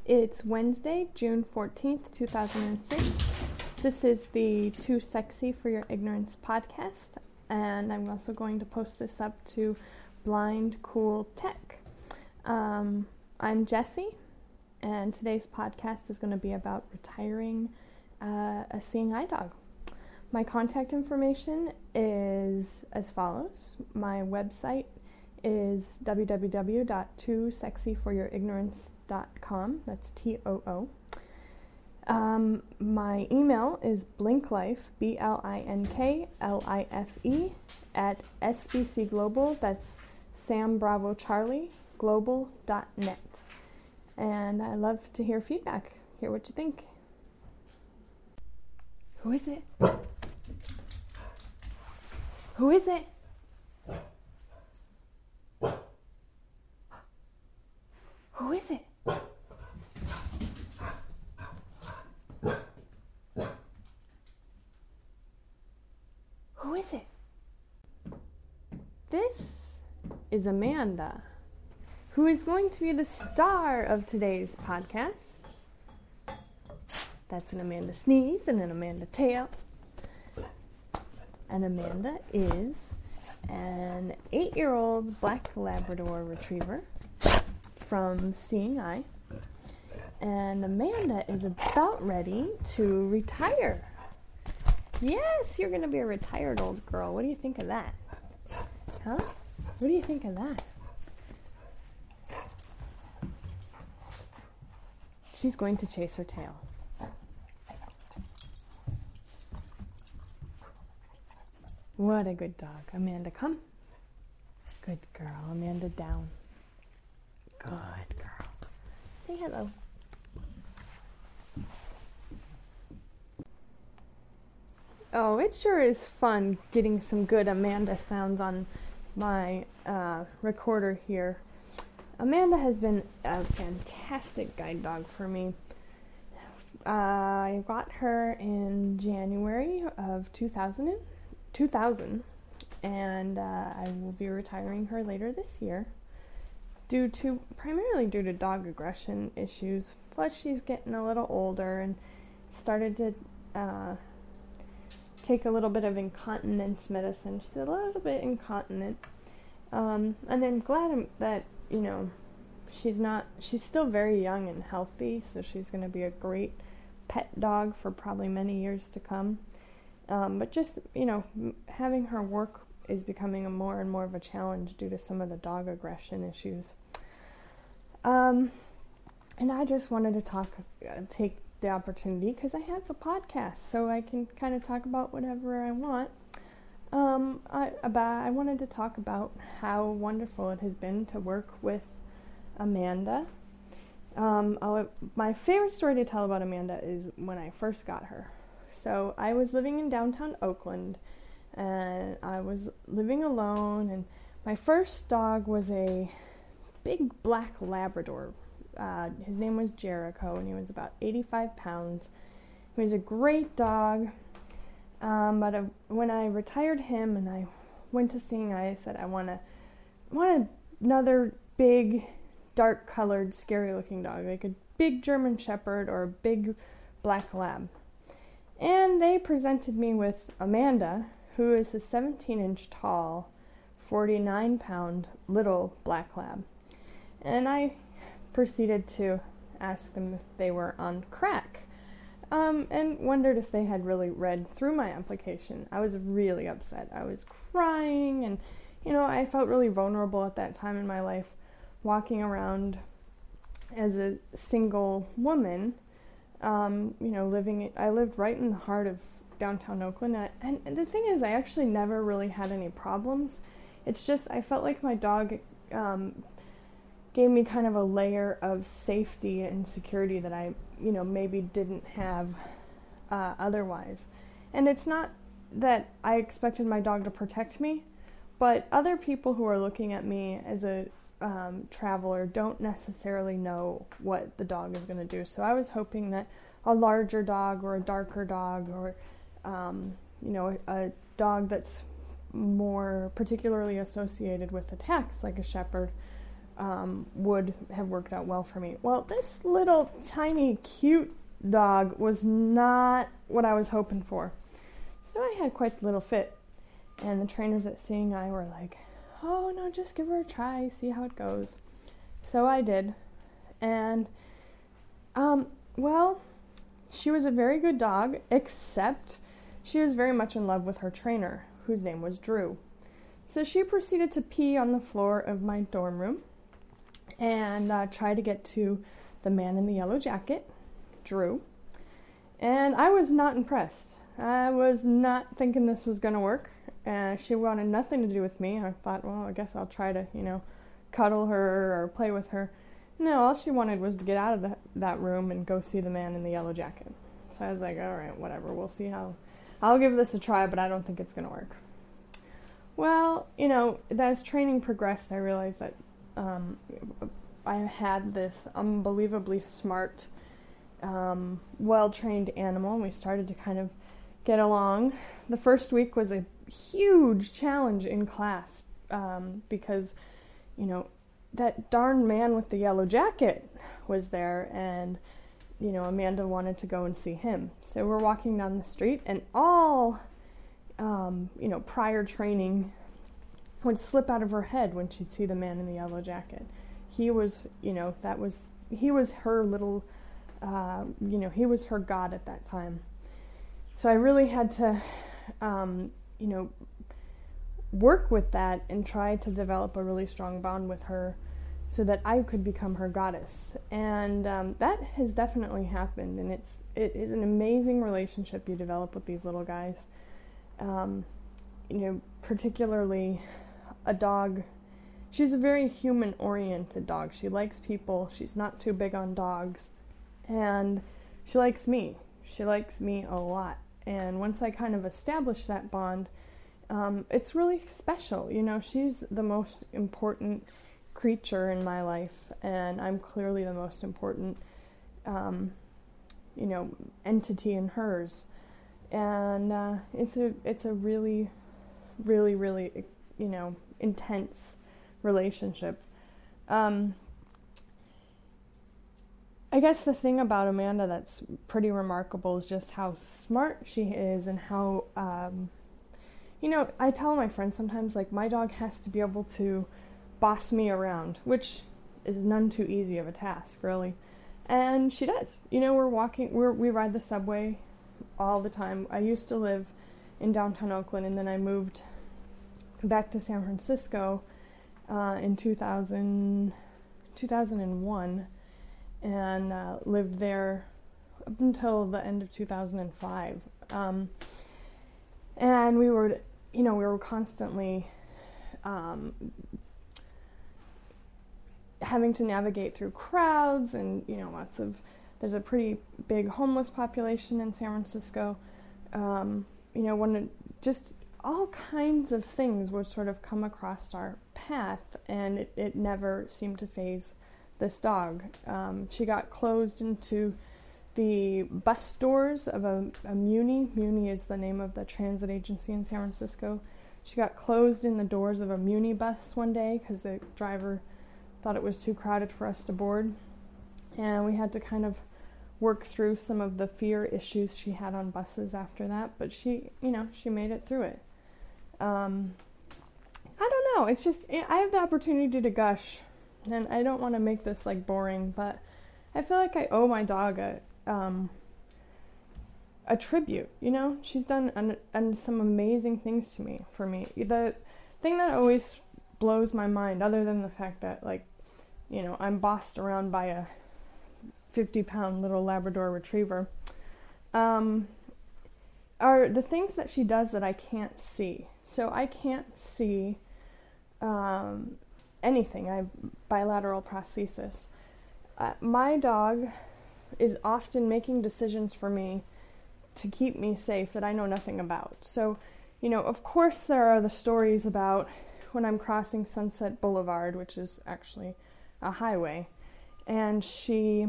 It's Wednesday, June 14th, 2006. This is the Too Sexy for Your Ignorance podcast, and I'm also going to post this up to Blind Cool Tech. I'm Jessie, and today's podcast is going to be about retiring a seeing eye dog. My contact information is as follows. My website is www.toosexyforyourignorance.com. That's TOO. My email is blinklife, BLINKLIFE, @SBCglobal, that's Sam Bravo Charlie, global.net. And I love to hear feedback, hear what you think. Who is it? Who is it? Who is it? Who is it? This is Amanda, who is going to be the star of today's podcast. That's an Amanda sneeze and an Amanda tail. And Amanda is an 8-year-old black Labrador retriever from Seeing Eye, and Amanda is about ready to retire. Yes, you're going to be a retired old girl. What do you think of that? Huh? What do you think of that? She's going to chase her tail. What a good dog. Amanda, come. Good girl. Amanda, down. Good girl. Say hello. Oh, it sure is fun getting some good Amanda sounds on my recorder here. Amanda has been a fantastic guide dog for me. I got her in January of 2000, and I will be retiring her later this year. Primarily due to dog aggression issues. Plus, she's getting a little older and started to take a little bit of incontinence medicine. She's a little bit incontinent. And then glad that, she's still very young and healthy, so she's going to be a great pet dog for probably many years to come. But just, having her work is becoming more and more of a challenge due to some of the dog aggression issues. And I just wanted to take the opportunity, because I have a podcast, so I can kind of talk about whatever I want. I wanted to talk about how wonderful it has been to work with Amanda. My favorite story to tell about Amanda is when I first got her. So I was living in downtown Oakland, and I was living alone, and my first dog was a big black Labrador. His name was Jericho, and he was about 85 pounds. He was a great dog, but when I retired him and I went to Seeing Eye, I said I want another big, dark-colored, scary-looking dog, like a big German Shepherd or a big black Lab. And they presented me with Amanda, who is a 17-inch tall, 49-pound little black Lab. And I proceeded to ask them if they were on crack, and wondered if they had really read through my application. I was really upset. I was crying, and, I felt really vulnerable at that time in my life, walking around as a single woman. I lived right in the heart of downtown Oakland, and the thing is, I actually never really had any problems. It's just, I felt like my dog gave me kind of a layer of safety and security that I, maybe didn't have otherwise. And it's not that I expected my dog to protect me, but other people who are looking at me as a traveler don't necessarily know what the dog is going to do. So I was hoping that a larger dog or a darker dog or, a dog that's more particularly associated with attacks like a shepherd would have worked out well for me. Well, this little tiny cute dog was not what I was hoping for. So I had quite the little fit. And the trainers at Seeing Eye were like, oh no, just give her a try, see how it goes. So I did. And, well, she was a very good dog, except she was very much in love with her trainer, whose name was Drew. So she proceeded to pee on the floor of my dorm room and try to get to the man in the yellow jacket, Drew. And I was not impressed. I was not thinking this was going to work. She wanted nothing to do with me. I thought, well, I guess I'll try to, cuddle her or play with her. No, all she wanted was to get out of that room and go see the man in the yellow jacket. So I was like, all right, whatever. We'll see how. I'll give this a try, but I don't think it's going to work. Well, as training progressed, I realized that I had this unbelievably smart, well-trained animal, and we started to kind of get along. The first week was a huge challenge in class because, that darn man with the yellow jacket was there, and, Amanda wanted to go and see him. So we're walking down the street, and all, prior training would slip out of her head when she'd see the man in the yellow jacket. He was, he was her little, he was her god at that time. So I really had to, work with that and try to develop a really strong bond with her so that I could become her goddess. And that has definitely happened, and it is an amazing relationship you develop with these little guys. Particularly a dog. She's a very human-oriented dog. She likes people. She's not too big on dogs. And she likes me. She likes me a lot. And once I kind of established that bond, it's really special. She's the most important creature in my life, and I'm clearly the most important, entity in hers. And it's a really, really, really, intense relationship. I guess the thing about Amanda that's pretty remarkable is just how smart she is, and how, I tell my friends sometimes, my dog has to be able to boss me around, which is none too easy of a task, really. And she does. We're walking, we ride the subway all the time. I used to live in downtown Oakland, and then I moved back to San Francisco in 2001, and lived there up until the end of 2005. And we were constantly having to navigate through crowds, and there's a pretty big homeless population in San Francisco. Just all kinds of things would sort of come across our path, and it never seemed to faze this dog. She got closed into the bus doors of a Muni. Muni is the name of the transit agency in San Francisco. She got closed in the doors of a Muni bus one day because the driver thought it was too crowded for us to board. And we had to kind of work through some of the fear issues she had on buses after that, but she made it through it. I don't know, it's just, I have the opportunity to gush, and I don't want to make this boring, but I feel like I owe my dog a tribute. She's done some amazing things for me. The thing that always blows my mind, other than the fact that I'm bossed around by a 50-pound little Labrador Retriever, are the things that she does that I can't see. So I can't see anything. I have bilateral prosthesis. My dog is often making decisions for me to keep me safe that I know nothing about. So, of course there are the stories about when I'm crossing Sunset Boulevard, which is actually a highway, and she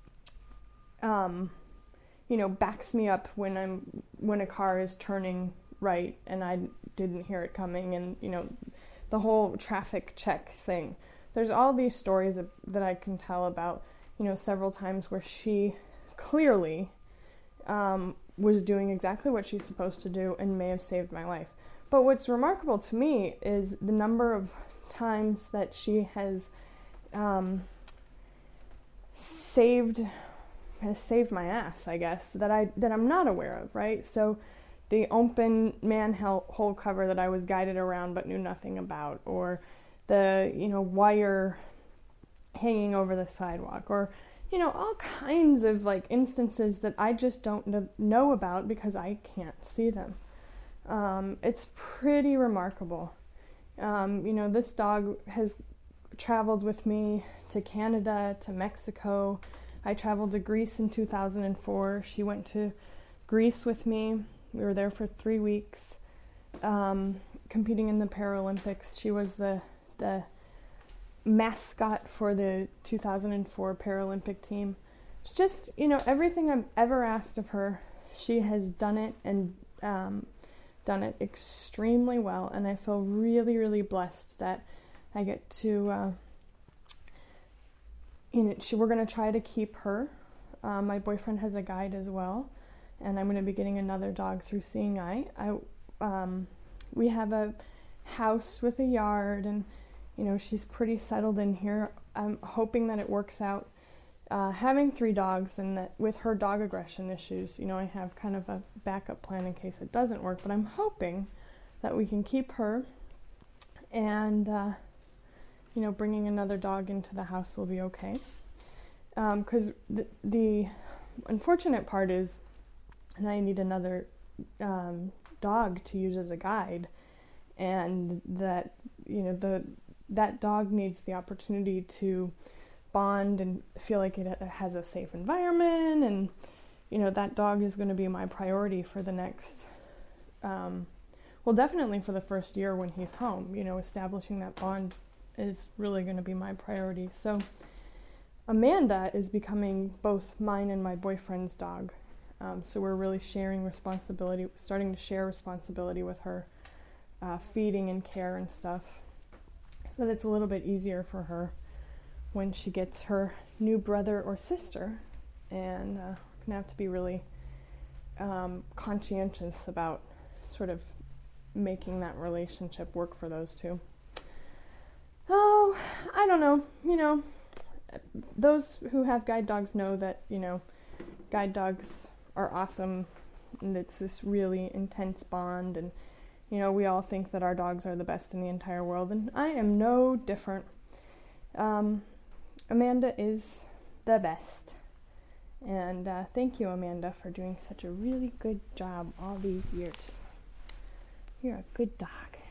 backs me up when a car is turning right and I didn't hear it coming, and the whole traffic check thing. there's all these stories that I can tell about, several times where she clearly was doing exactly what she's supposed to do and may have saved my life. But what's remarkable to me is the number of times that she has saved my ass, I guess, that I'm not aware of, right? So the open manhole cover that I was guided around but knew nothing about, or the wire hanging over the sidewalk, or all kinds of like instances that I just don't know about because I can't see them. It's pretty remarkable. This dog has traveled with me to Canada, to Mexico. I traveled to Greece in 2004. She went to Greece with me. We were there for 3 weeks, competing in the Paralympics. She was the mascot for the 2004 Paralympic team. It's just, everything I've ever asked of her, she has done it, and done it extremely well. And I feel really, really blessed that I get to, we're going to try to keep her. My boyfriend has a guide as well, and I'm going to be getting another dog through Seeing Eye. We have a house with a yard, and she's pretty settled in here. I'm hoping that it works out having 3 dogs, and that with her dog aggression issues, I have kind of a backup plan in case it doesn't work. But I'm hoping that we can keep her, and bringing another dog into the house will be okay. Because the unfortunate part is that I need another dog to use as a guide, and that that dog needs the opportunity to bond and feel like it has a safe environment, and that dog is going to be my priority for the next definitely for the first year when he's home. Establishing that bond is really going to be my priority. So Amanda is becoming both mine and my boyfriend's dog. So we're really sharing responsibility, starting to share responsibility with her, feeding and care and stuff, so that it's a little bit easier for her when she gets her new brother or sister. And we're going to have to be really conscientious about sort of making that relationship work for those two. Oh, I don't know. Those who have guide dogs know that, guide dogs are awesome, and it's this really intense bond, and we all think that our dogs are the best in the entire world, and I am no different. Amanda is the best, and thank you, Amanda, for doing such a really good job all these years. You're a good dog.